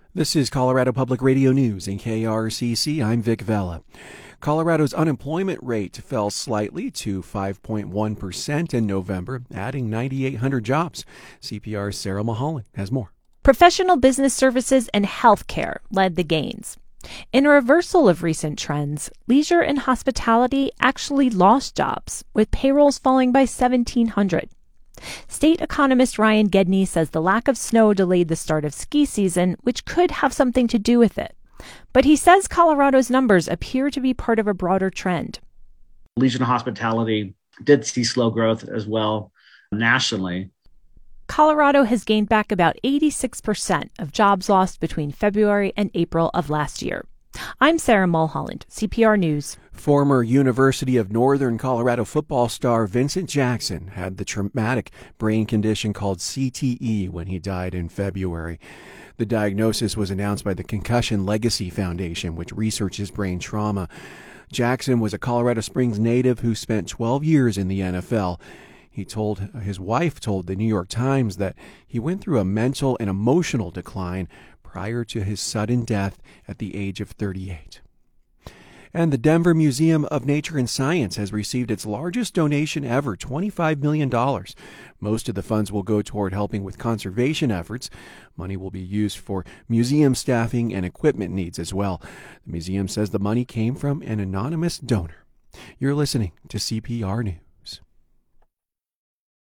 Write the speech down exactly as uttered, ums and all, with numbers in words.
This is Colorado Public Radio News in K R C C. I'm Vic Vela. Colorado's unemployment rate fell slightly to five point one percent in November, adding nine thousand eight hundred jobs. C P R's Sarah Mulholland has more. Professional business services and healthcare led the gains. In a reversal of recent trends, leisure and hospitality actually lost jobs, with payrolls falling by seventeen hundred. State economist Ryan Gedney says the lack of snow delayed the start of ski season, which could have something to do with it. But he says Colorado's numbers appear to be part of a broader trend. Leisure and hospitality did see slow growth as well nationally. Colorado has gained back about eighty-six percent of jobs lost between February and April of last year. I'm Sarah Mulholland, C P R News. Former University of Northern Colorado football star Vincent Jackson had the traumatic brain condition called C T E when he died in February. The diagnosis was announced by the Concussion Legacy Foundation, which researches brain trauma. Jackson was a Colorado Springs native who spent twelve years in the N F L. He told his wife told the New York Times that he went through a mental and emotional decline prior to his sudden death at the age of thirty-eight. And the Denver Museum of Nature and Science has received its largest donation ever, twenty-five million dollars. Most of the funds will go toward helping with conservation efforts. Money will be used for museum staffing and equipment needs as well. The museum says the money came from an anonymous donor. You're listening to C P R News.